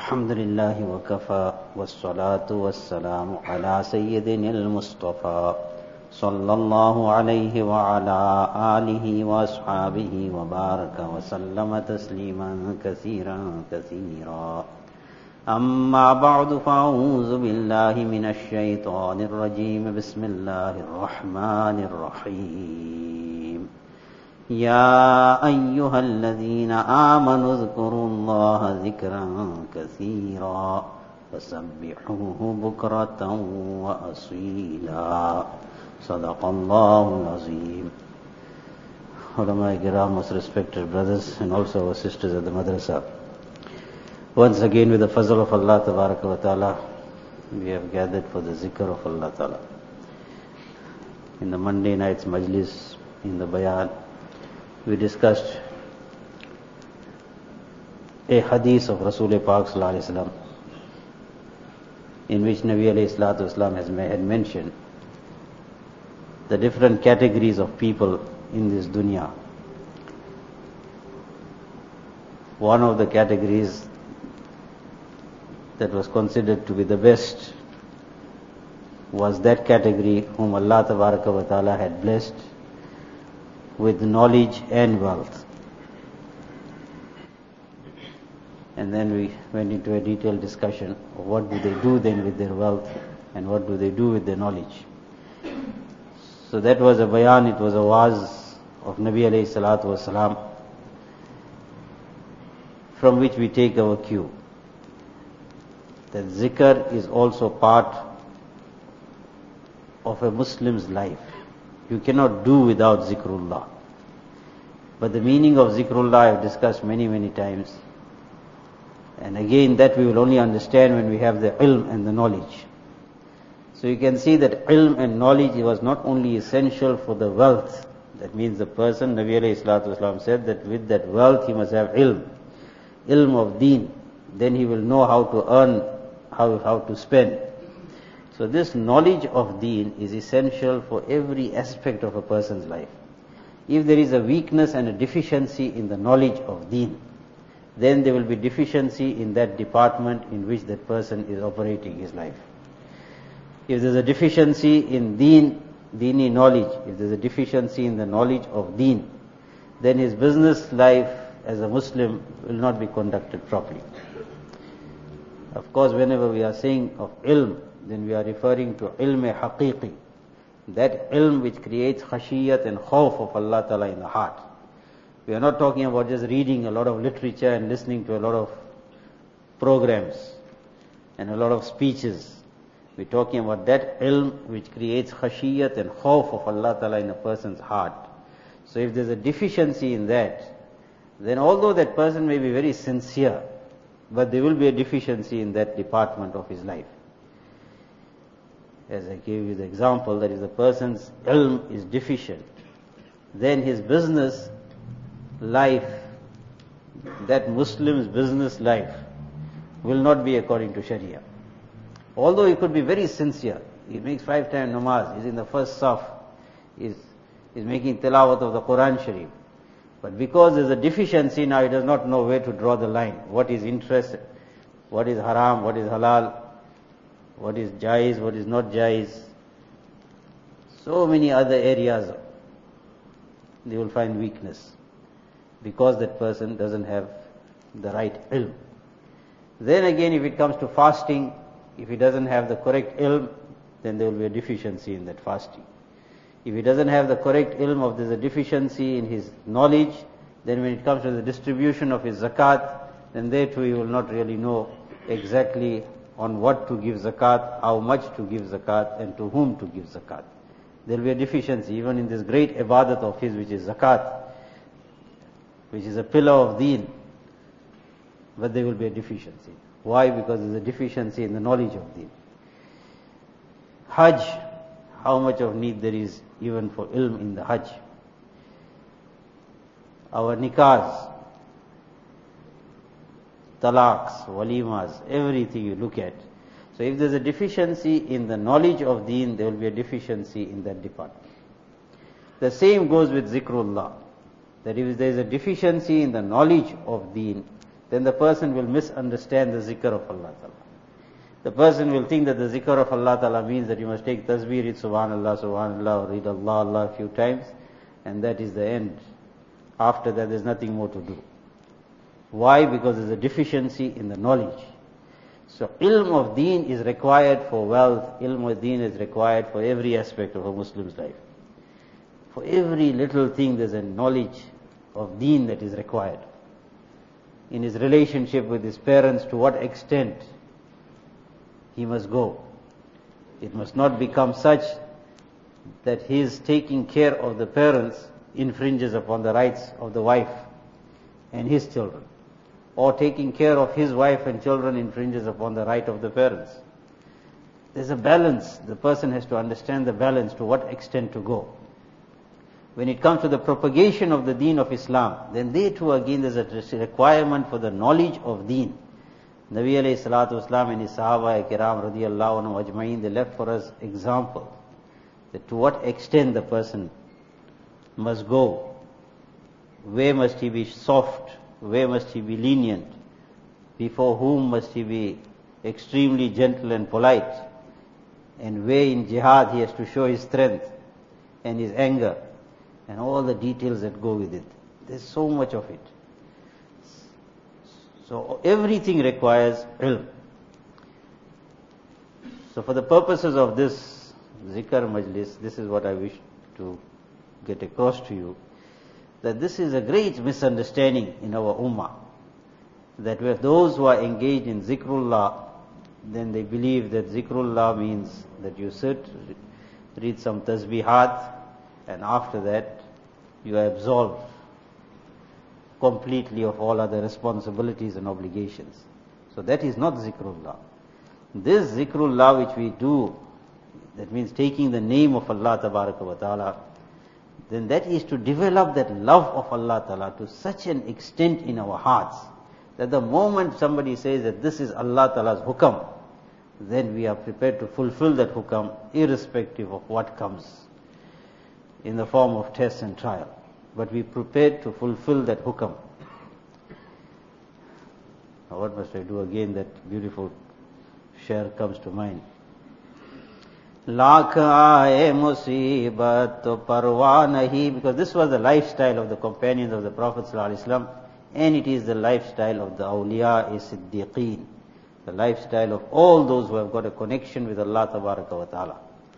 الحمد لله وكفى والصلاة والسلام على سيدنا المصطفى صلى الله عليه وعلى آله وأصحابه وبارك وسلم تسليما كثيرا كثيرا. أما بعد فأعوذ بالله من الشيطان الرجيم. بسم الله الرحمن الرحيم. يا أيها الذين آمنوا اذكروا الله ذكرا كثيرا وسبحوه بكرة وأصيلا. صدق الله العظيم. Ulama Kiram, most respected brothers and also our sisters at the madrasa. Once again, with the fazl of Allah Tabaraka wa Ta'ala, we have gathered for the zikr of Allah Ta'ala. In the Monday night's majlis, in the bayan, we discussed a hadith of Rasul Pak Sallallahu Alaihi Wasallam, in which Nabi Alayhi Salatu Wasallam had mentioned the different categories of people in this dunya. One of the categories that was considered to be the best was that category whom Allah Tabaraka wa Ta'ala had blessed with knowledge and wealth. And then we went into a detailed discussion of what do they do then with their wealth and what do they do with their knowledge. So that was a bayan, it was a waz of Nabi alayhi salatu wasalam, from which we take our cue. That zikr is also part of a Muslim's life. You cannot do without zikrullah. But the meaning of zikrullah I have discussed many times. And again, that we will only understand when we have the ilm and the knowledge. So you can see that ilm and knowledge was not only essential for the wealth. That means the person, Nabi alayhi salatu wasalam said that with that wealth he must have ilm of deen. Then he will know how to earn, how to spend. So this knowledge of deen is essential for every aspect of a person's life. If there is a weakness and a deficiency in the knowledge of deen, then there will be deficiency in that department in which that person is operating his life. If there is a deficiency in deeni knowledge, if there is a deficiency in the knowledge of deen, then his business life as a Muslim will not be conducted properly. Of course, whenever we are saying of ilm, then we are referring to ilm haqiqi, that ilm which creates khashiyat and khawf of Allah Ta'ala in the heart. We are not talking about just reading a lot of literature and listening to a lot of programs and a lot of speeches. We are talking about that ilm which creates khashiyat and khawf of Allah Ta'ala in a person's heart. So if there is a deficiency in that, then although that person may be very sincere, but there will be a deficiency in that department of his life. As I gave you the example, that if the person's ilm is deficient, then his business life, that Muslim's business life, will not be according to Sharia. Although he could be very sincere, he makes 5 times namaz, he's in the first saf, he's making tilawat of the Quran Sharif. But because there's a deficiency now, he does not know where to draw the line. What is interest, what is haram, what is halal, what is jaiz, what is not jaiz. So many other areas, they will find weakness, because that person doesn't have the right ilm. Then again, if it comes to fasting, if he doesn't have the correct ilm, then there will be a deficiency in that fasting. If he doesn't have the correct ilm, of there's a deficiency in his knowledge, then when it comes to the distribution of his zakat, then there too he will not really know exactly on what to give zakat, how much to give zakat, and to whom to give zakat. There will be a deficiency even in this great ibadat of his, which is zakat, which is a pillar of deen, but there will be a deficiency. Why? Because there is a deficiency in the knowledge of deen. Hajj, how much of need there is even for ilm in the Hajj. Our nikahs, talaqs, walimas, everything you look at. So if there's a deficiency in the knowledge of deen, there will be a deficiency in that department. The same goes with zikrullah. That if there is a deficiency in the knowledge of deen, then the person will misunderstand the zikr of Allah Ta'ala. The person will think that the zikr of Allah Ta'ala means that you must take tasbih, read subhanallah, subhanallah, or read Allah, Allah a few times, and that is the end. After that there's nothing more to do. Why? Because there's a deficiency in the knowledge. So ilm of deen is required for wealth, ilm of deen is required for every aspect of a Muslim's life. For every little thing there's a knowledge of deen that is required. In his relationship with his parents, to what extent he must go. It must not become such that his taking care of the parents infringes upon the rights of the wife and his children. Or taking care of his wife and children infringes upon the right of the parents. There's a balance. The person has to understand the balance, to what extent to go. When it comes to the propagation of the deen of Islam, then there too again there's a requirement for the knowledge of deen. Nabi alayhi salatu wasalam and his Sahaba kiram radiyallahu anhu ajma'in, they left for us example that to what extent the person must go. Where must he be soft? Where must he be lenient? Before whom must he be extremely gentle and polite? And where in jihad he has to show his strength and his anger and all the details that go with it. There's so much of it. So everything requires ilm. So for the purposes of this zikr majlis, this is what I wish to get across to you, that this is a great misunderstanding in our ummah, that with those who are engaged in zikrullah, then they believe that zikrullah means that you sit, read some tasbihat, and after that you are absolved completely of all other responsibilities and obligations. So that is not zikrullah. This zikrullah which we do, that means taking the name of Allah Tabaraka wa Ta'ala, then that is to develop that love of Allah Ta'ala to such an extent in our hearts that the moment somebody says that this is Allah Ta'ala's hukam, then we are prepared to fulfill that hukam irrespective of what comes in the form of test and trial. But we prepared to fulfill that hukam. Now what must I do again? That beautiful share comes to mind. Lakh aaye musibat to parwa nahi, because this was the lifestyle of the companions of the Prophet ﷺ, and it is the lifestyle of the awliya siddiqeen, the lifestyle of all those who have got a connection with Allah Tabaraka wa Ta'ala.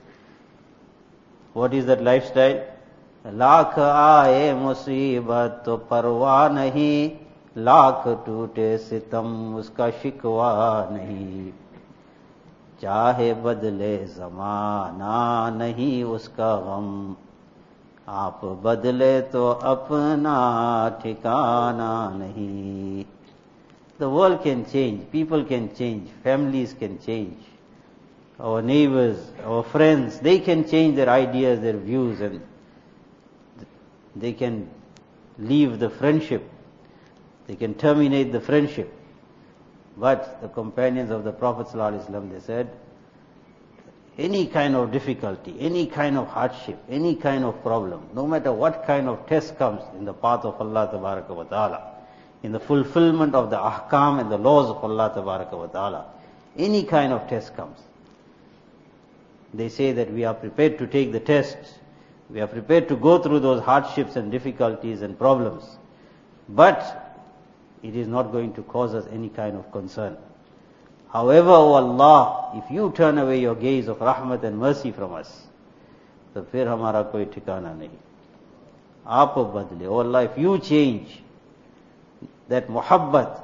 What is that lifestyle? Lakh aaye musibat to parwa nahi, lakh toote sitam uska shikwa nahi, चाहे बदले ज़माना नहीं उसका गम, आप बदले तो अपना ठिकाना नहीं. The world can change, people can change, families can change, our neighbors, our friends, they can change their ideas, their views, and they can leave the friendship, they can terminate the friendship. But the companions of the Prophet ﷺ, they said, any kind of difficulty, any kind of hardship, any kind of problem, no matter what kind of test comes in the path of Allah Tabaraka wa Ta'ala, in the fulfillment of the ahkam and the laws of Allah Tabaraka wa Ta'ala, any kind of test comes, they say that we are prepared to take the test, we are prepared to go through those hardships and difficulties and problems, but it is not going to cause us any kind of concern. However, O Allah, if you turn away your gaze of rahmat and mercy from us, तो फिर हमारा कोई ठिकाना नहीं. आप बदले, O Allah, if you change that muhabbat,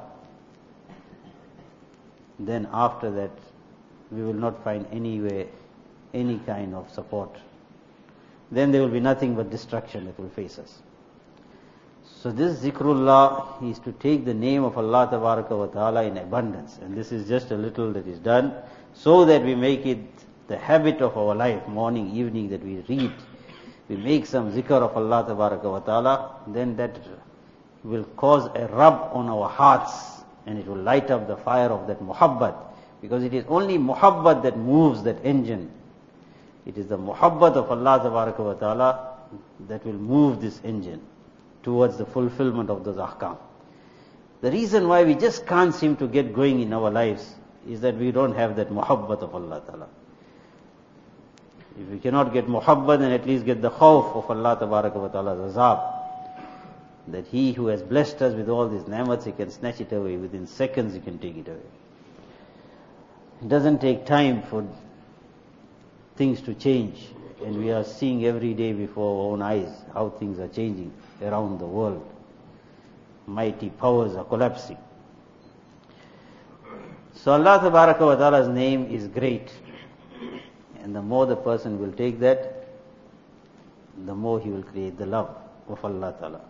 then after that we will not find anywhere any kind of support. Then there will be nothing but destruction that will face us. So this zikrullah is to take the name of Allah Tabaraka wa Ta'ala in abundance. And this is just a little that is done so that we make it the habit of our life, morning, evening, that we read. We make some zikr of Allah Tabaraka wa Ta'ala, then that will cause a rub on our hearts and it will light up the fire of that muhabbat. Because it is only muhabbat that moves that engine. It is the muhabbat of Allah Tabaraka wa Ta'ala that will move this engine towards the fulfillment of those ahkam. The reason why we just can't seem to get going in our lives is that we don't have that muhabbat of Allah Ta'ala. If we cannot get muhabbat, then at least get the khawf of Allah Ta'ala's azab. That He who has blessed us with all these ni'mats, He can snatch it away. Within seconds He can take it away. It doesn't take time for things to change. And we are seeing every day before our own eyes how things are changing around the world. Mighty powers are collapsing. So Allah Ta'ala's name is great. And the more the person will take that, the more he will create the love of Allah Ta'ala.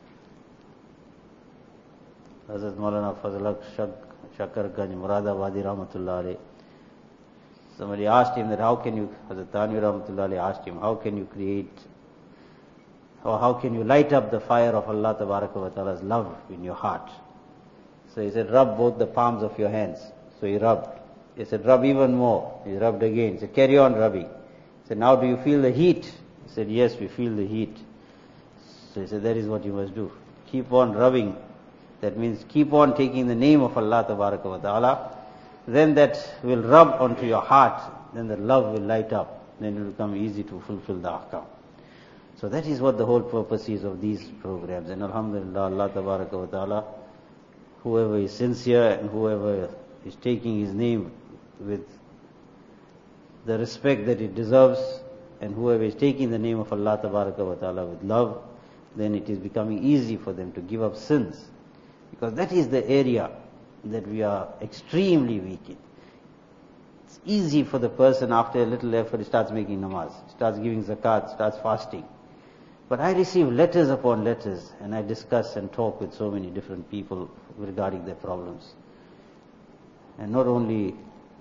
Hazrat Maulana Fazl Shakar Ganj Muradabadi Rahmatullah Alayh. Somebody asked him that how can you, Hazrat Tanvi Rahmatullah Alayh asked him, how can you create, or how can you light up the fire of Allah Ta'ala's love in your heart? So he said, rub both the palms of your hands. So he rubbed. He said, rub even more. He rubbed again. He said, carry on rubbing. He said, now do you feel the heat? He said, yes, we feel the heat. So he said, that is what you must do. Keep on rubbing. That means keep on taking the name of Allah Ta'ala. Then that will rub onto your heart. Then the love will light up. Then it will become easy to fulfill the ahkam. So that is what the whole purpose is of these programs. And alhamdulillah, Allah Ta'ala, whoever is sincere and whoever is taking His name with the respect that it deserves, and whoever is taking the name of Allah Ta'ala with love, then it is becoming easy for them to give up sins. Because that is the area that we are extremely weak in. It's easy for the person after a little effort, he starts making namaz, starts giving zakat, starts fasting. But I receive letters upon letters, and I discuss and talk with so many different people regarding their problems. And not only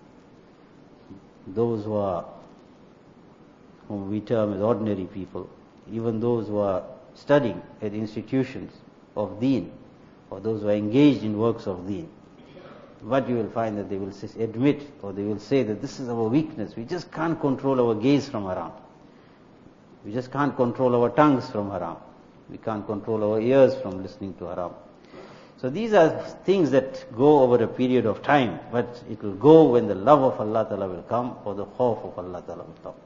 those whom we term as ordinary people, even those who are studying at institutions of deen, or those who are engaged in works of deen. But you will find that they will admit, or they will say that this is our weakness. We just can't control our gaze from haram. We just can't control our tongues from haram. We can't control our ears from listening to haram. So these are things that go over a period of time, but it will go when the love of Allah Ta'ala will come, or the khawf of Allah Ta'ala will come.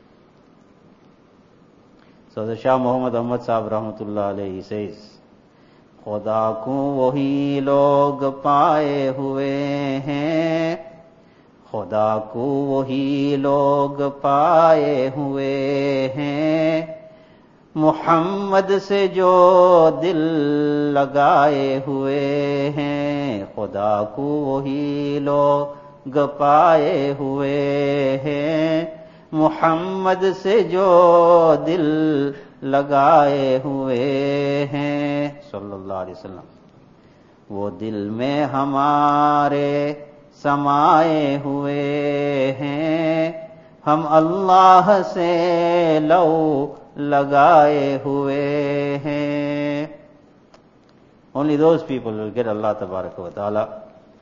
So the Shah Muhammad Ahmad Sahib Rahmatullah Alayhi says, खुदा को वही लोग पाए हुए हैं, खुदा को वही लोग पाए हुए हैं, मोहम्मद से जो दिल लगाए हुए हैं, खुदा को वही लोग पाए हुए हैं, मोहम्मद से जो दिल लगाए हुए हैं, सल्लल्लाहु अलैहि वसल्लम, वो दिल में हमारे समाए हुए हैं, हम अल्लाह से लौ लगाए हुए हैं. Only those people will get Allah Tabaraka wa Ta'ala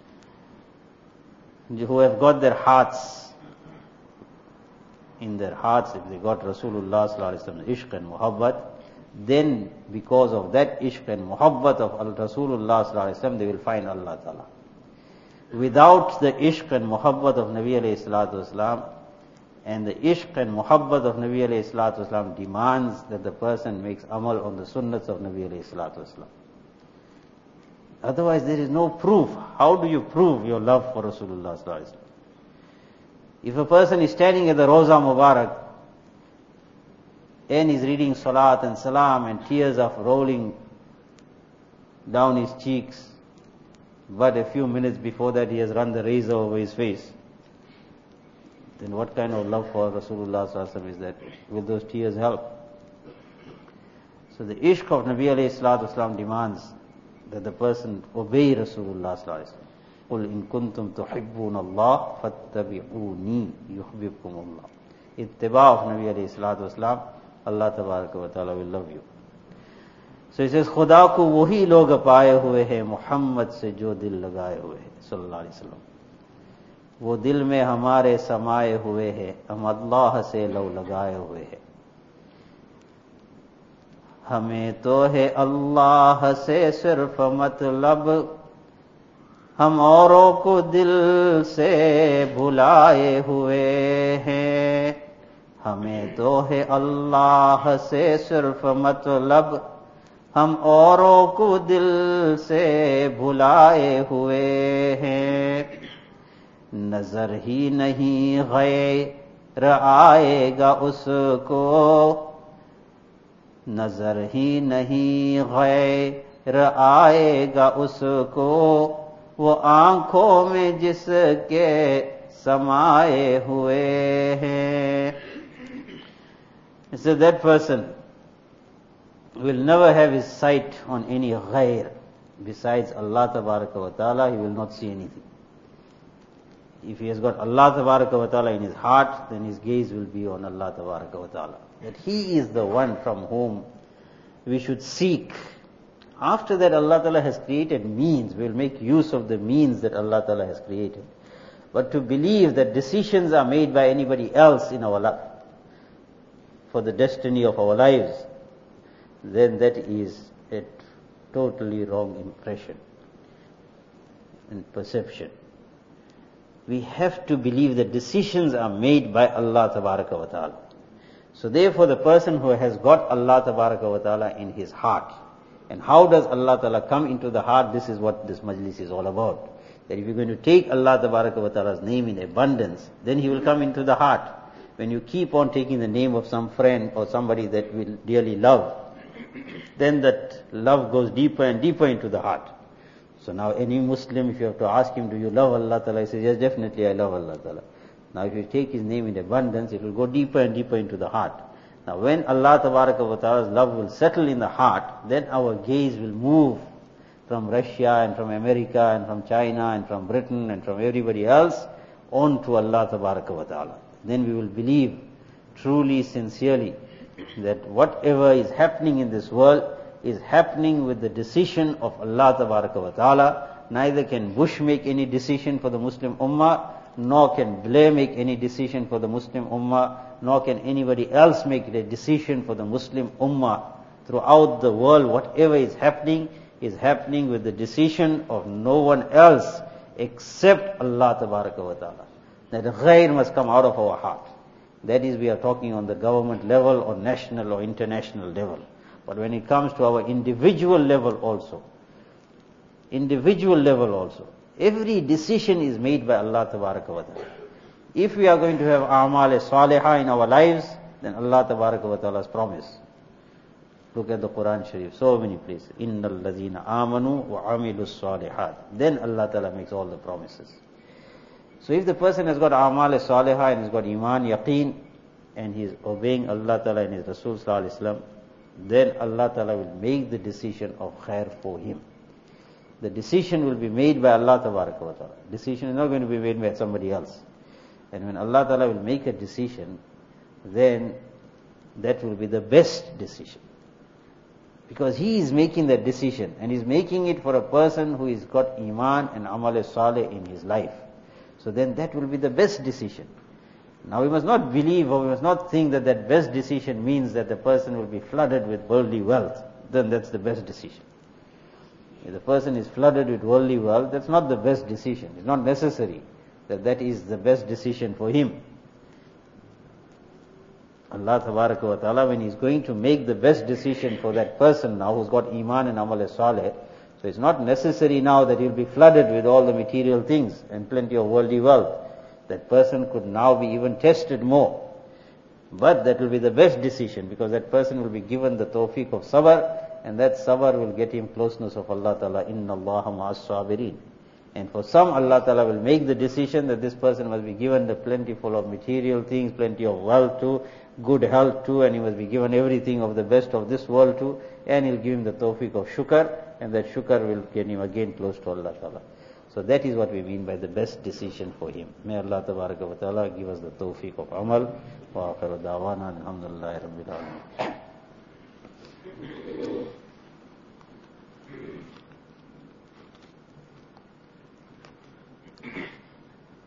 who have got their hearts, in their hearts, if they got Rasulullah Sallallahu Alaihi Wasallam ishq and muhabbat, then because of that ishq and muhabbat of Rasulullah Sallallahu Alaihi Wasallam, they will find Allah Ta'ala. Without the ishq and muhabbat of Nabi Alayhi Salatu Wasalam, and the ishq and muhabbat of Nabi Alayhi Salatu Wasalam demands that the person makes amal on the sunnats of Nabi Alayhi Salatu Wasalam. Otherwise there is no proof. How do you prove your love for Rasulullah Sallallahu Alaihi Wasallam? If a person is standing at the Roza Mubarak and is reading Salat and Salam and tears are rolling down his cheeks, but a few minutes before that he has run the razor over his face, then what kind of love for Rasulullah Sallallahu Alaihi Wasallam is that? Will those tears help? So the ishq of Nabi Alayhi Salatu Wasalam demands that the person obey Rasulullah Sallallahu Alaihi Wasallam. قُلْ إِن كُنْتُمْ تُحِبُّونَ اللَّهَ فَاتَّبِعُونِي يُحْبِبْكُمُ اللَّهُ. Ittiba of Nabi Alayhi Salatu Wasalam, Allah Tabaraka wa Ta'ala will love you. So he says, खुदा को वही लोग पाए हुए हैं, मोहम्मद से जो दिल लगाए हुए हैं, सल्लल्लाहु अलैहि वसल्लम. वो दिल में हमारे समाये हुए हैं, हम अल्लाह से लौ लगाए हुए हैं. हमें तो है अल्लाह से सिर्फ मतलब, हम औरों को दिल से भुलाए हुए हैं। हमें तो है अल्लाह से सिर्फ मतलब, हम औरों को दिल से भुलाए हुए हैं। नजर ही नहीं गैर आएगा उसको, नजर ही नहीं गैर आएगा उसको, वो आंखों में जिसके समाए हुए हैं। So that person will never have his sight on any ghair besides Allah Tabaraka wa Ta'ala. He will not see anything. If he has got Allah Tabaraka wa Ta'ala in his heart, then his gaze will be on Allah Tabaraka wa Ta'ala. That he is the one from whom we should seek. After that, Allah Ta'ala has created means. We will make use of the means that Allah Ta'ala has created. But to believe that decisions are made by anybody else in our life for the destiny of our lives, then that is a totally wrong impression and perception. We have to believe that decisions are made by Allah Tabaraka wa Ta'ala. So therefore the person who has got Allah Tabaraka wa Ta'ala in his heart, and how does Allah Ta'ala come into the heart? This is what this majlis is all about. That if you're going to take Allah Tabaraka wa Ta'ala's name in abundance, then He will come into the heart. When you keep on taking the name of some friend or somebody that we dearly love, then that love goes deeper and deeper into the heart. So now any Muslim, if you have to ask him, do you love Allah Ta'ala? He says, yes, definitely I love Allah Ta'ala. Now if you take his name in abundance, it will go deeper and deeper into the heart. Now when Allah Tabaraka wa Ta'ala's love will settle in the heart, then our gaze will move from Russia and from America and from China and from Britain and from everybody else on to Allah Tabaraka wa Ta'ala. Then we will believe truly, sincerely, that whatever is happening in this world is happening with the decision of Allah Tabaraka wa Ta'ala. Neither can Bush make any decision for the Muslim Ummah, nor can Blair make any decision for the Muslim Ummah, nor can anybody else make a decision for the Muslim Ummah. Throughout the world, whatever is happening with the decision of no one else except Allah Tabaraka wa Ta'ala. That ghair must come out of our heart. That is, we are talking on the government level or national or international level. But when it comes to our individual level also, every decision is made by Allah Tabaraka wa Ta'ala. If we are going to have a'mal salihah in our lives, then Allah Tabaraka wa Ta'ala has promised. Look at the Quran Sharif, so many places. Innal ladhina amanu wa amilus salihat. Then Allah Ta'ala makes all the promises. So if the person has got a'mal salihah and has got iman, yaqeen, and he is obeying Allah Ta'ala and His Rasul Sallallahu Alaihi Wasallam, then Allah Ta'ala will make the decision of khair for him. The decision will be made by Allah Tabaraka wa Ta'ala. Decision is not going to be made by somebody else. And when Allah Ta'ala will make a decision, then that will be the best decision. Because He is making that decision, and He's making it for a person who has got iman and amal salih in his life. So then that will be the best decision. Now we must not believe, or we must not think that that best decision means that the person will be flooded with worldly wealth. Then that's the best decision. If the person is flooded with worldly wealth, that's not the best decision. It's not necessary that that is the best decision for him. Allah Tabaraka wa Ta'ala, when He's going to make the best decision for that person now who's got iman and amal salih, so it's not necessary now that he'll be flooded with all the material things and plenty of worldly wealth. That person could now be even tested more. But that will be the best decision, because that person will be given the tawfiq of sabr, and that sabr will get him closeness of Allah Ta'ala. Inna Allaha ma'as sabirin. And for some, Allah Ta'ala will make the decision that this person must be given the plentiful of material things, plenty of wealth too, good health too, and he must be given everything of the best of this world too, and He'll give him the tawfiq of shukr, and that shukr will get him again close to Allah Ta'ala. So that is what we mean by the best decision for him. May Allah Tabaraka wa Ta'ala give us the tawfiq of amal. Wa akhiru da'wana alhamdulillahi rabbil alamin.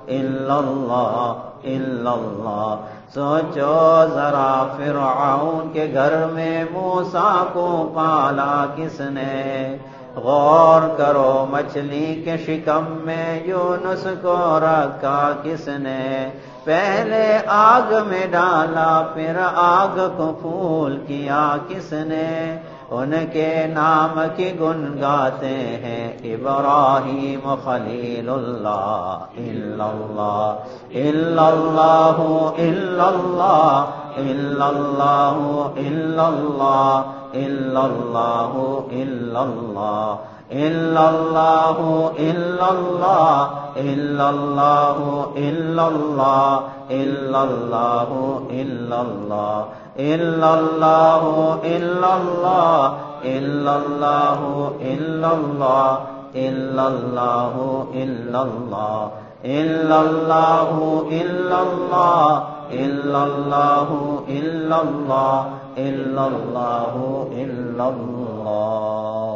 इल्लल्लाह इल्लल्लाह। सोचो जरा फिरऔन के घर में मूसा को पाला किसने, गौर करो मछली के शिकम में यूनुस को रखा किसने, पहले आग में डाला फिर आग को फूल किया किसने, उनके नाम की गुन गाते हैं इब्राहीम खलीलुल्लाह। इल्लल्लाह इल्लल्लाहु इल्लल्लाह इल्लल्लाहु इल्लल्लाह इल्लल्लाहु इल्लल्लाह इल्लल्लाहु इल्लल्लाह इल्लल्लाहु इल्लल्लाह इल्लल्लाहु इल्लल्लाह इल्लल्लाहु इल्लल्लाह इल्लल्लाहु इल्लल्लाह इल्लल्लाहु इल्लल्लाह इल्लल्लाहु इल्लल्लाह इल्लल्लाहु इल्लल्लाह इल्लल्लाहु इल्लल्लाह।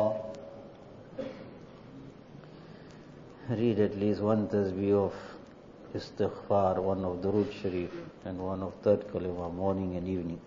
Read at least one tasbih of istighfar, one of Durood Sharif and one of third kalima morning and evening.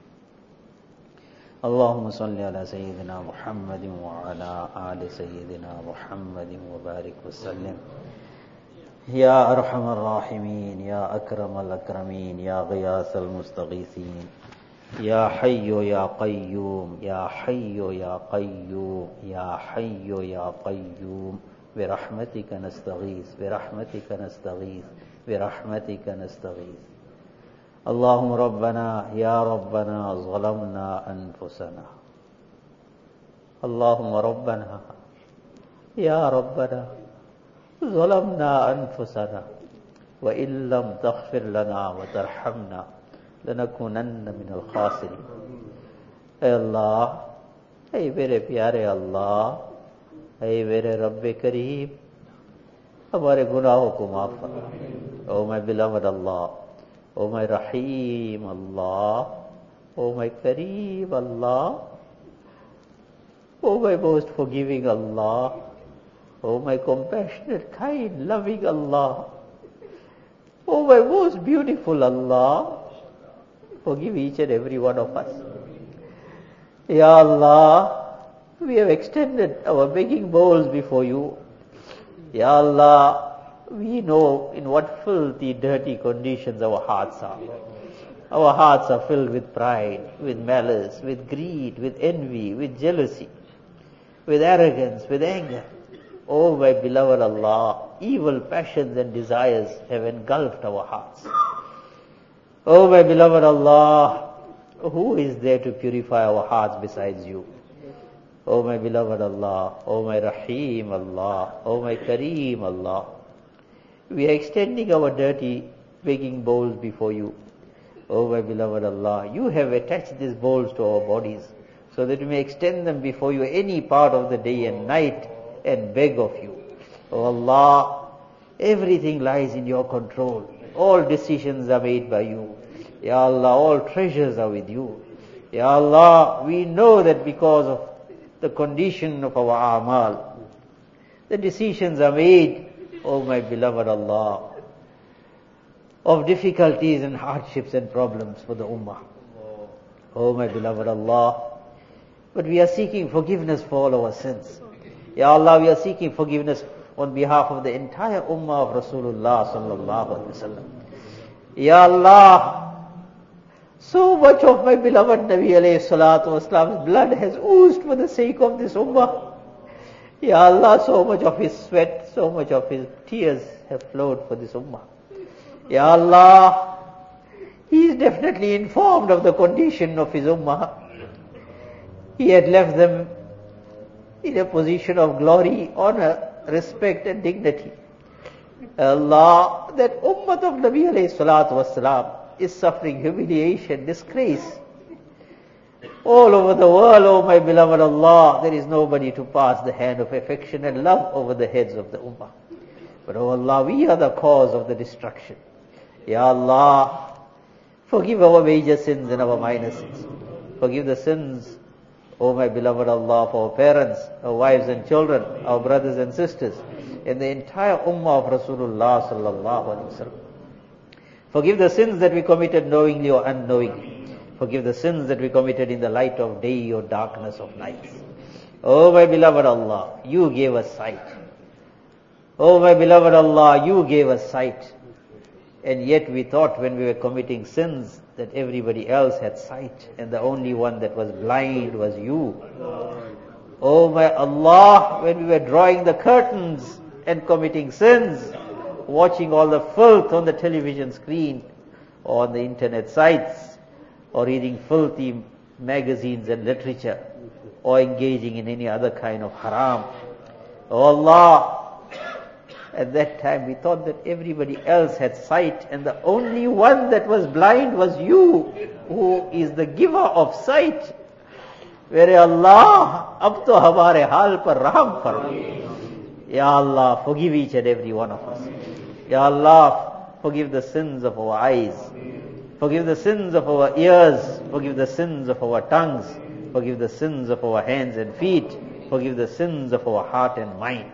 Allahumma salli ala Sayyidina Muhammadin wa ala ali Sayyidina Muhammadin wa barik wa sallim. Ya Arhamar Rahimin, Ya Akram al-Akramin, Ya Ghiyas al-Mustaghithin, Ya Hayyu Ya Qayyum, Ya Hayyu Ya Qayyum, Ya Hayyu Ya Qayyum. برحمتك نستغيث برحمتك نستغيث برحمتك نستغيث. اللهم ربنا يا ربنا ظلمنا أنفسنا. اللهم ربنا يا ربنا ظلمنا أنفسنا وإن لم تغفر لنا وترحمنا لنكونن من الخاسرين. اے اللہ، اے میرے پیارے اللہ، اے میرے رب کریم، ہمارے گناہوں کو معاف فرما. او my beloved Allah, O my Rahim Allah, O my Kareem Allah, O my most forgiving Allah, O my compassionate, kind, loving Allah, O my most beautiful Allah, forgive each and every one of us. Ya Allah, we have extended our begging bowls before you. Ya Allah, we know in what filthy, dirty conditions our hearts are. Our hearts are filled with pride, with malice, with greed, with envy, with jealousy, with arrogance, with anger. Oh my beloved Allah, evil passions and desires have engulfed our hearts. Oh my beloved Allah, who is there to purify our hearts besides you? O my beloved Allah, O my Rahim Allah, O my Kareem Allah, we are extending our dirty begging bowls before you. O my beloved Allah, you have attached these bowls to our bodies so that we may extend them before you any part of the day and night and beg of you. O Allah, everything lies in your control. All decisions are made by you. Ya Allah, all treasures are with you. Ya Allah, we know that because of the condition of our amal, the decisions are made, O my beloved Allah, of difficulties and hardships and problems for the ummah. O my beloved Allah, but we are seeking forgiveness for all our sins. Ya Allah, we are seeking forgiveness on behalf of the entire ummah of Rasulullah sallallahu alaihi wasallam. Ya Allah, so much of my beloved Nabi alayhi salatu wasalam's blood has oozed for the sake of this ummah. Ya Allah, so much of his sweat, so much of his tears have flowed for this ummah. Ya Allah, he is definitely informed of the condition of his ummah. He had left them in a position of glory, honor, respect and dignity. Allah, that ummah of Nabi alayhi salatu wasalam is suffering humiliation, disgrace. All over the world, oh my beloved Allah, there is nobody to pass the hand of affection and love over the heads of the ummah. But oh Allah, we are the cause of the destruction. Ya Allah, forgive our major sins and our minor sins. Forgive the sins O my beloved Allah, for our parents, our wives and children, our brothers and sisters, and the entire ummah of Rasulullah sallallahu alaihi wasallam. Forgive the sins that we committed knowingly or unknowingly. Forgive the sins that we committed in the light of day or darkness of night. O my beloved Allah, you gave us sight. O my beloved Allah, you gave us sight. And yet we thought when we were committing sins that everybody else had sight and the only one that was blind was you. Oh my Allah, when we were drawing the curtains and committing sins, watching all the filth on the television screen or on the internet sites, or reading filthy magazines and literature, or engaging in any other kind of haram. Oh Allah, at that time we thought that everybody else had sight and the only one that was blind was you, who is the giver of sight. Where Allah, ab to hamare hal par raham farma. Ya Allah, forgive each and every one of us. Ya Allah, forgive the sins of our eyes. Forgive the sins of our ears. Forgive the sins of our tongues. Forgive the sins of our hands and feet. Forgive the sins of our heart and mind.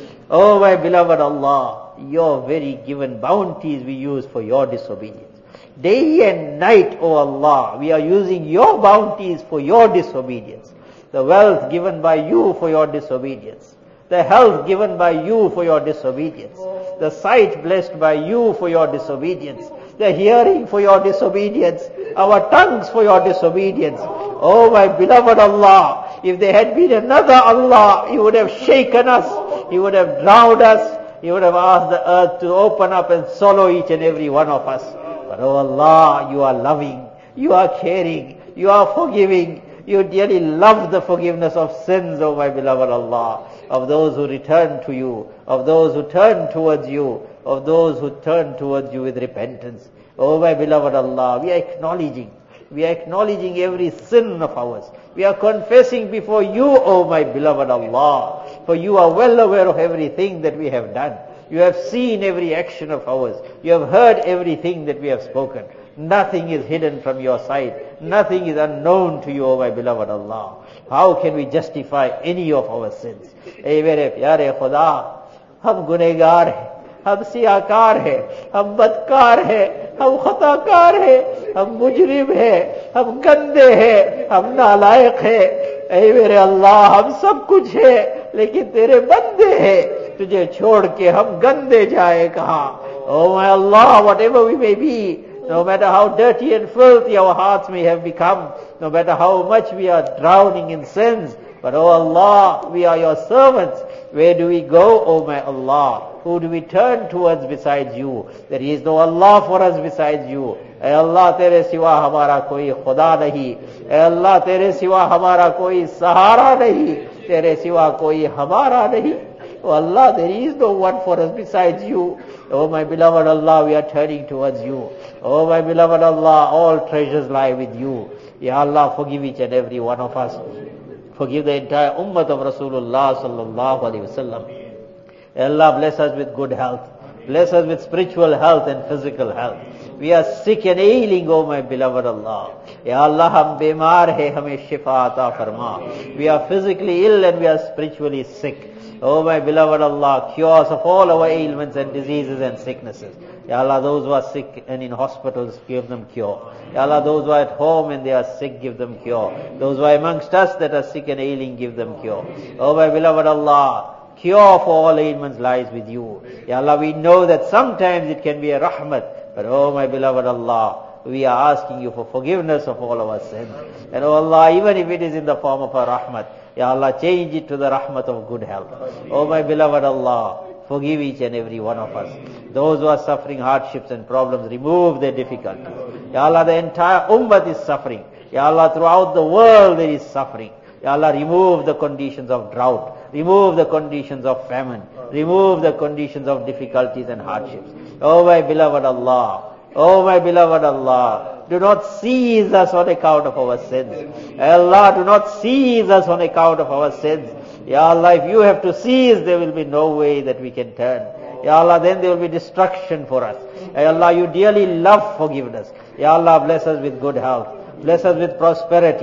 Oh my beloved Allah, your very given bounties we use for your disobedience. Day and night, O Allah, we are using your bounties for your disobedience. The wealth given by you for your disobedience. The health given by you for your disobedience. The sight blessed by you for your disobedience. The hearing for your disobedience. Our tongues for your disobedience. Oh my beloved Allah, if there had been another Allah, He would have shaken us. He would have drowned us. He would have asked the earth to open up and swallow each and every one of us. But oh Allah, you are loving. You are caring. You are forgiving. You dearly love the forgiveness of sins, oh my beloved Allah. Of those who return to you. Of those who turn towards you. Of those who turn towards you with repentance. Oh my beloved Allah, we are acknowledging. We are acknowledging every sin of ours. We are confessing before you, O my beloved Allah. For you are well aware of everything that we have done. You have seen every action of ours. You have heard everything that we have spoken. Nothing is hidden from your sight. Nothing is unknown to you, O my beloved Allah. How can we justify any of our sins? Ey mere pyare Khuda, hum gunegar hai. हम सियाकार है, हम बदकार है, हम खताकार है, हम मुजरिम है, हम गंदे हैं, हम नालायक है। ऐ मेरे अल्लाह, हम सब कुछ है, लेकिन तेरे बंदे हैं, तुझे छोड़ के हम गंदे जाए कहाँ? Oh my Allah, whatever we may be, no matter how dirty and filthy our hearts may have become, no matter how much we are drowning in sins, but oh Allah, we are your servants. Where do we go, oh my Allah? Who do we turn towards besides you? There is no Allah for us besides you. Ay Allah, tere siwa hamara koi khuda nahi. Ay Allah, tere siwa hamara koi sahara nahi. Tere siwa koi hamara nahi. Oh Allah, there is no one for us besides you. Oh my beloved Allah, we are turning towards you. Oh my beloved Allah, all treasures lie with you. Ya Allah, forgive each and every one of us. Forgive the entire ummah of Rasulullah sallallahu alaihi wasallam. Allah, bless us with good health. Bless us with spiritual health and physical health. We are sick and ailing, oh my beloved Allah. Ya Allah, hum bimar hai, hame shifa ata farma. We are physically ill and we are spiritually sick. Oh my beloved Allah, cure us of all our ailments and diseases and sicknesses. Ya Allah, those who are sick and in hospitals, give them cure. Ya Allah, those who are at home and they are sick, give them cure. Those who are amongst us that are sick and ailing, give them cure. Oh my beloved Allah, cure for all ailments lies with you. Ya Allah, we know that sometimes it can be a rahmat, but oh my beloved Allah, we are asking you for forgiveness of all our sins. And oh Allah, even if it is in the form of a rahmat, Ya Allah, change it to the rahmat of good health. Oh my beloved Allah, forgive each and every one of us. Those who are suffering hardships and problems, remove their difficulties. Ya Allah, the entire ummah is suffering. Ya Allah, throughout the world there is suffering. Ya Allah, remove the conditions of drought. Remove the conditions of famine. Remove the conditions of difficulties and hardships. Oh my beloved Allah. Oh my beloved Allah. Do not seize us on account of our sins. Allah, do not seize us on account of our sins. Ya Allah, if you have to seize, there will be no way that we can turn. Ya Allah, then there will be destruction for us. Ya Allah, you dearly love forgiveness. Ya Allah, bless us with good health. Bless us with prosperity.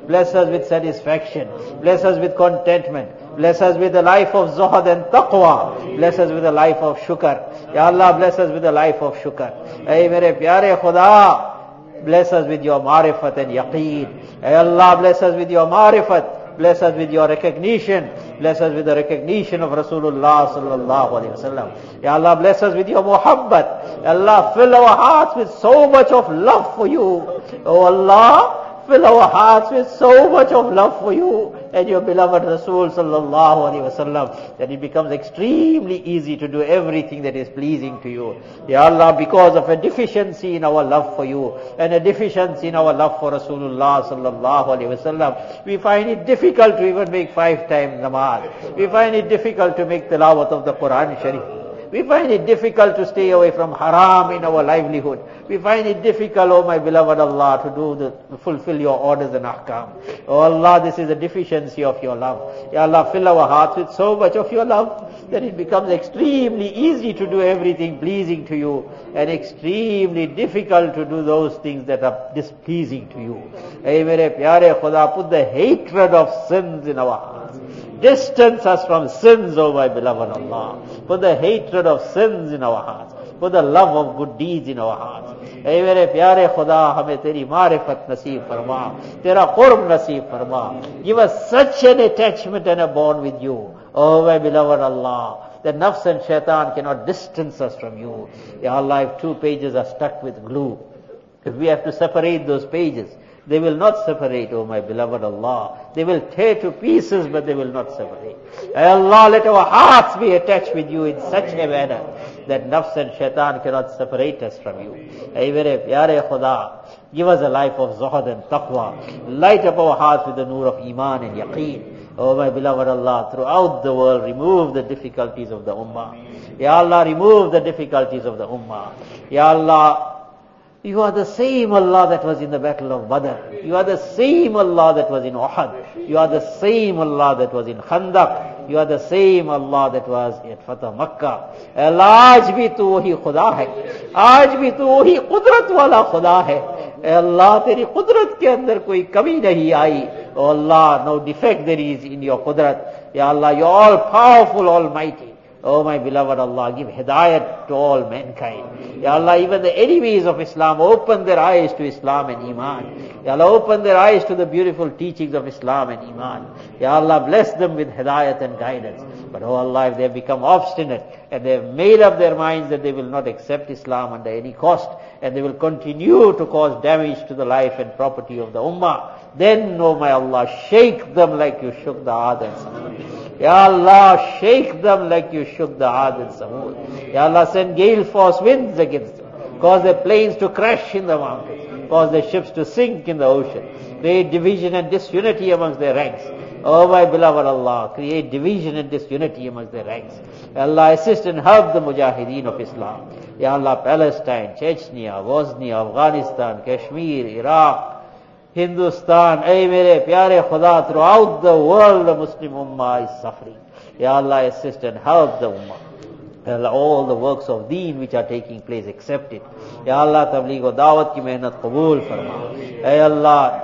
Bless us with satisfaction. Bless us with contentment. Bless us with a life of zuhd and taqwa. Bless us with a life of shukr. Ya Allah, bless us with a life of shukr. Ay mere pyare Khuda, bless us with your marifat and yaqeen. Ay Allah, bless us with your marifat. Bless us with your recognition. Bless us with the recognition of Rasulullah sallallahu alaihi wasallam. Ya Allah, bless us with your muhabbat. Ya Allah, fill our hearts with so much of love for you. Oh Allah, fill our hearts with so much of love for you and your beloved Rasul sallallahu alaihi wasallam, that it becomes extremely easy to do everything that is pleasing to you. Ya Allah, because of a deficiency in our love for you and a deficiency in our love for Rasulullah sallallahu alaihi wasallam, we find it difficult to even make 5 times namaz. We find it difficult to make tilawat of the Quran Sharif. We find it difficult to stay away from haram in our livelihood. We find it difficult, oh my beloved Allah, to fulfill your orders and ahkam. Oh Allah, this is a deficiency of your love. Ya Allah, fill our hearts with so much of your love that it becomes extremely easy to do everything pleasing to you and extremely difficult to do those things that are displeasing to you. Hey mere pyare Khuda, put the hatred of sins in our hearts. Distance us from sins, O my beloved Allah. Put the hatred of sins in our hearts. Put the love of good deeds in our hearts. Hey mere pyare Khuda, hame teri marifat naseeb farma. Tera qurb naseeb farma. Give us such an attachment and a bond with you, O my beloved Allah, that nafs and shaitan cannot distance us from you. Ya Allah, if 2 pages are stuck with glue, if we have to separate those pages, they will not separate, O my beloved Allah. They will tear to pieces, but they will not separate. Ay Allah, let our hearts be attached with you in such a manner that nafs and shaitan cannot separate us from you. Ay mere pyare Khuda, give us a life of zuhd and taqwa. Light up our hearts with the nur of iman and yaqeen. Oh my beloved Allah, throughout the world, remove the difficulties of the ummah. Ya Allah, remove the difficulties of the ummah. Ya Allah, you are the same Allah that was in the battle of Badr. You are the same Allah that was in Uhud. You are the same Allah that was in Khandaq. You are the same Allah that was at Fatah Makkah. Allah, aaj bhi tu wahi Khuda hai. Aaj bhi tu wahi qudrat wala Khuda hai. Allah, teri qudrat ke andar koi kami nahi aayi. Oh Allah, no defect there is in your qudrat. Ya Allah, you are all powerful, almighty. Oh my beloved Allah, give hidayat to all mankind. Ya Allah, even the enemies of Islam, open their eyes to Islam and Iman. Ya Allah, open their eyes to the beautiful teachings of Islam and Iman. Ya Allah, bless them with hidayat and guidance. But oh Allah, if they have become obstinate and they have made up their minds that they will not accept Islam under any cost, and they will continue to cause damage to the life and property of the ummah, then, oh my Allah, shake them like you shook the Ad and Samud. Ya Allah, shake them like you shook the Ad and Samud. Ya Allah, send gale force winds against them. Cause their planes to crash in the mountains. Cause their ships to sink in the ocean. Create division and disunity amongst their ranks. Oh my beloved Allah, create division and disunity amongst their ranks. Ya Allah, assist and help the mujahideen of Islam. Ya Allah, Palestine, Chechnya, Bosnia, Afghanistan, Kashmir, Iraq, Hindustan, ay mere pyare Khuda, throughout the world the Muslim ummah is suffering. Ya Allah, assist and help the ummah. Ya Allah, all the works of deen which are taking place, accept it. Ya Allah, tabligh wa dawat ki mehnat qabul farma. Ay Allah,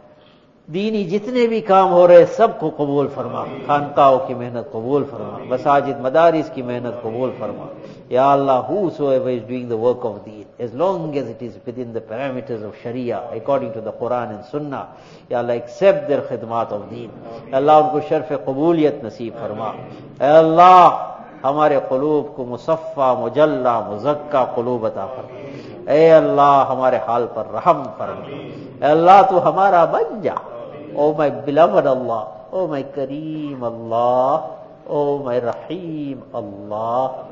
दीनी जितने भी काम हो रहे सबको कबूल फरमा. खानकाओं की मेहनत कबूल फरमा. मसाजिद मदारिस की मेहनत कबूल फरमा. Ya Allah, whosoever is doing the work of deen, as long as it is within the parameters of Sharia, according to the Quran and Sunnah, Ya Allah, accept their khidmat of deen. Ya Allah, उनको शर्फ कबूलियत नसीब फरमा. Ya Allah, हमारे क़ुलूब को मुसफ़ा, मुजल्ला, मुज़क्का क़ुलूब अता फरमा. ए अल्लाह, हमारे हाल पर रहम फरमा. ए अल्लाह, तू हमारा बन जा. Oh my beloved Allah, oh my Kareem Allah, oh my Rahim Allah,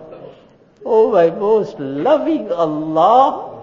oh my most loving Allah,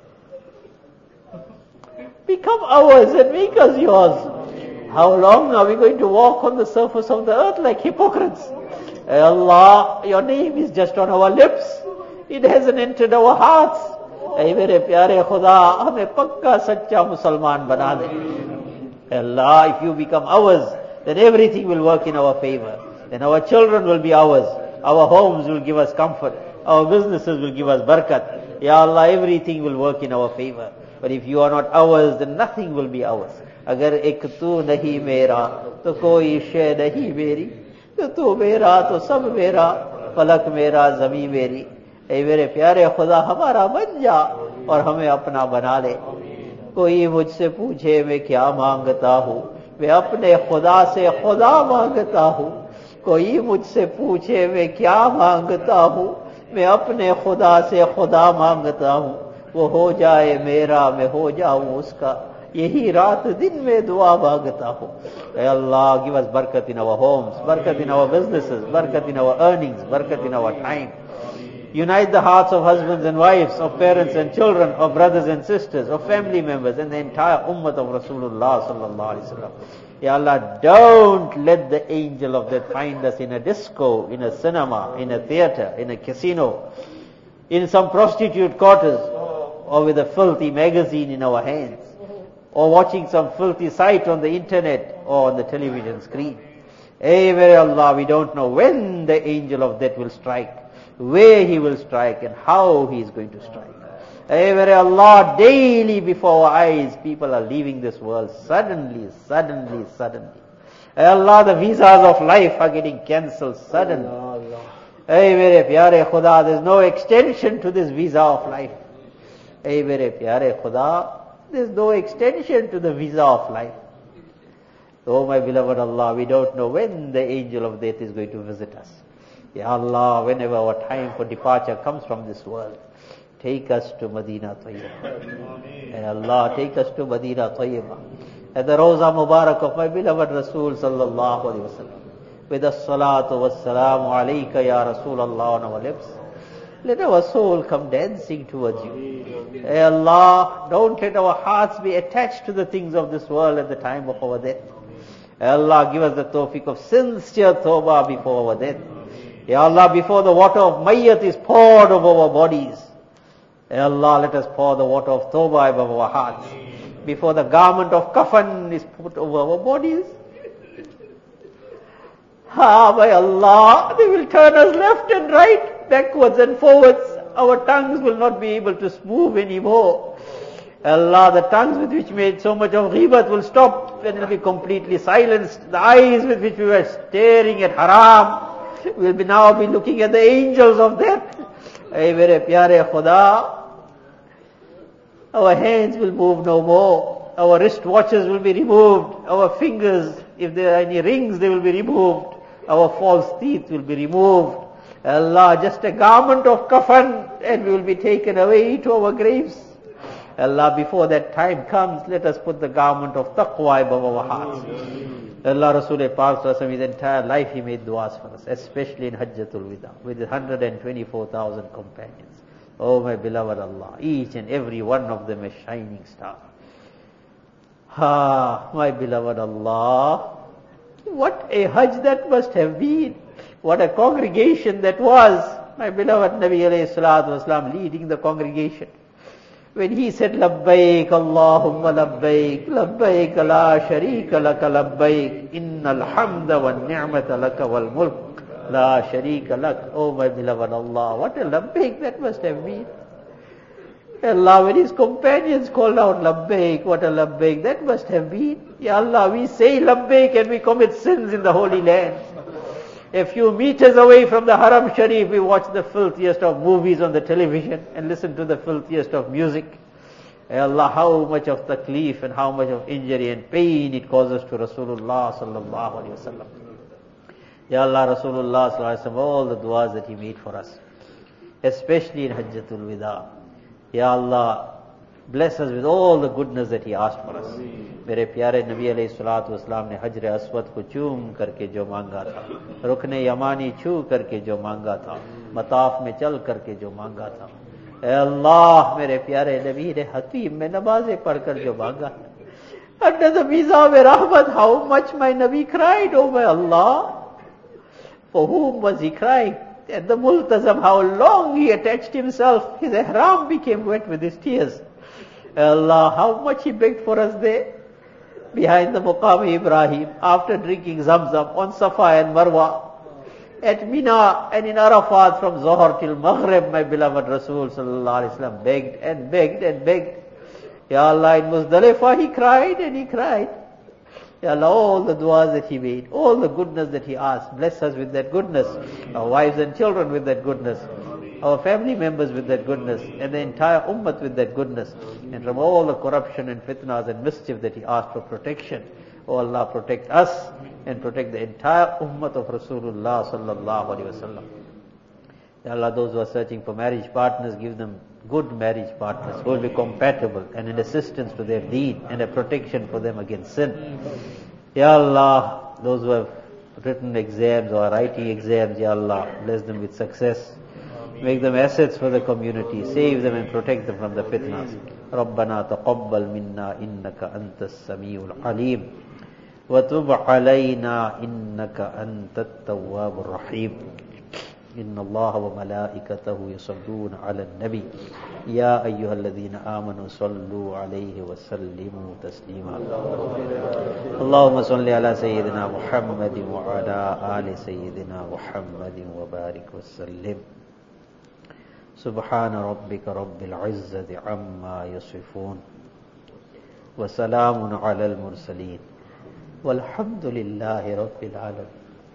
become ours and make us yours. How long are we going to walk on the surface of the earth like hypocrites? Hey Allah, your name is just on our lips, it hasn't entered our hearts. Hey mere pyare Khuda, hame pakka saccha Musalman bana de. Allah, if you become ours, then everything will work in our favor. Then our children will be ours. Our homes will give us comfort. Our businesses will give us barakat. Ya Allah, everything will work in our favor. But if you are not ours, then nothing will be ours. अगर एक तू नहीं मेरा तो कोई शय नहीं मेरी, तो तू मेरा तो सब मेरा, फलक मेरा ज़मीं मेरी। ऐ मेरे प्यारे खुदा हमारा बन जा और हमें अपना बना ले। कोई मुझसे पूछे मैं क्या मांगता हूँ, मैं अपने खुदा से खुदा मांगता हूँ। कोई मुझसे पूछे मैं क्या मांगता हूँ, मैं अपने खुदा से खुदा मांगता हूँ। वो हो जाए मेरा, मैं हो जाऊं उसका, यही रात दिन में दुआ मांगता हूँ। ऐ अल्लाह, give us बरकत in our homes, बरकत in our businesses, बरकत in our earnings, बरकत in our time. Unite the hearts of husbands and wives, of parents and children, of brothers and sisters, of family members, and the entire ummah of Rasulullah sallallahu alaihi wasallam. Ya Allah, don't let the angel of death find us in a disco, in a cinema, in a theater, in a casino, in some prostitute quarters, or with a filthy magazine in our hands, or watching some filthy site on the internet or on the television screen. Hey, very Allah, we don't know when the angel of death will strike, where he will strike, and how he is going to strike. Hey, very Allah, daily before our eyes, people are leaving this world suddenly. Hey Allah, the visas of life are getting cancelled suddenly. Hey, very pyare Khuda, there's no extension to this visa of life. Hey, very pyare Khuda, there's no extension to the visa of life. Oh, my beloved Allah, we don't know when the angel of death is going to visit us. Ya Allah, whenever our time for departure comes from this world, take us to Medina Tayyibah. Ya Allah, take us to Medina Tayyibah. At the Rawza Mubarak of my beloved Rasul sallallahu alayhi wa sallam, with the salatu was salamu alayka ya Rasulallah on our lips. Let our soul come dancing towards you. Ya Allah, don't let our hearts be attached to the things of this world at the time of our death. Ya Allah, give us the tawfiq of sincere tawbah before our death. Ya Allah, before the water of mayyat is poured over our bodies, Ya Allah, let us pour the water of tawbah above our hearts. Before the garment of kafan is put over our bodies, by Allah, they will turn us left and right, backwards and forwards. Our tongues will not be able to move anymore. Allah, the tongues with which we made so much of ghibat will stop and it will be completely silenced. The eyes with which we were staring at haram will now be looking at the angels of death. Ay mere pyare Khuda, our hands will move no more. Our wristwatches will be removed. Our fingers, if there are any rings, they will be removed. Our false teeth will be removed. Allah, just a garment of kafan and we will be taken away to our graves. Allah, before that time comes, let us put the garment of taqwa above our hearts. Allah, Rasul Pak his entire life he made du'as for us, especially in Hajjatul Wida, with 124,000 companions. Oh, my beloved Allah, each and every one of them a shining star. My beloved Allah, what a Hajj that must have been. What a congregation that was. My beloved Nabi alayhi salatu wasalam leading the congregation. When he said, Labbaik Allahumma Labbaik, Labbaik la sharika laka Labbaik, Innal hamda wa ni'mata laka wal mulk, la sharika lak. Oh, my beloved Allah, what a Labbaik that must have been. Allah, when his companions called out Labbaik, what a Labbaik that must have been. Ya Allah, we say Labbaik and we commit sins in the Holy Land. A few meters away from the Haram Sharif, we watch the filthiest of movies on the television and listen to the filthiest of music. Ya Allah, how much of taklif and how much of injury and pain it causes to Rasulullah sallallahu alaihi wasallam. Ya Allah, Rasulullah sallallahu alaihi wasallam, all the du'as that he made for us, especially in Hajjatul Wida. Ya Allah, bless us with all the goodness that he asked for us. मेरे प्यारे नबी अलैहिस्सलातु वस्सलाम ने हजर Aswad को चूम करके जो मांगा था, रुकने यमानी छू करके जो मांगा था, मताफ में चल करके जो मांगा था, ऐ अल्लाह मेरे प्यारे नबी ने हतीम में नमाजें पढ़कर जो मांगा था, under the mizab rahmat, how much my Nabi cried, oh my Allah. For whom was he crying? At the multazam, how long he attached himself, his ihram became wet with his tears. Allah, how much he begged for us there, behind the Muqam Ibrahim, after drinking Zamzam, on Safa and Marwa, at Mina and in Arafat from Zohar till Maghrib, my beloved Rasul sallallahu alaihi wasallam begged and begged and begged. Ya Allah, in Muzdalifah he cried and he cried. Ya Allah, all the du'as that he made, all the goodness that he asked, bless us with that goodness, our wives and children with that goodness, our family members with that goodness, and the entire ummah with that goodness, and from all the corruption and fitnas and mischief that he asked for protection. Oh Allah, protect us and protect the entire ummah of Rasulullah sallallahu alaihi wasallam. Ya Allah, those who are searching for marriage partners, give them good marriage partners who will be compatible and an assistance to their deen and a protection for them against sin. Ya Allah, those who have written exams or are writing exams, Ya Allah, bless them with success. Make them assets for the community. Save them and protect them from the fitnas. رَبَّنَا تَقَبَّلْ مِنَّا إِنَّكَ أَنْتَ السَّمِيعُ الْعَلِيمُ وَتُبْ عَلَيْنَا إِنَّكَ أَنْتَ التَّوَّابُ الرَّحِيمُ إن الله وملائكته يصلون على النبي يا أيها الذين آمنوا صلوا عليه وسلموا تسليما اللهم صل على سيدنا محمد وعلى آل سيدنا محمد وبارك وسلم سبحان ربك رب العزة عما يصفون وسلام على المرسلين والحمد لله رب العالمين.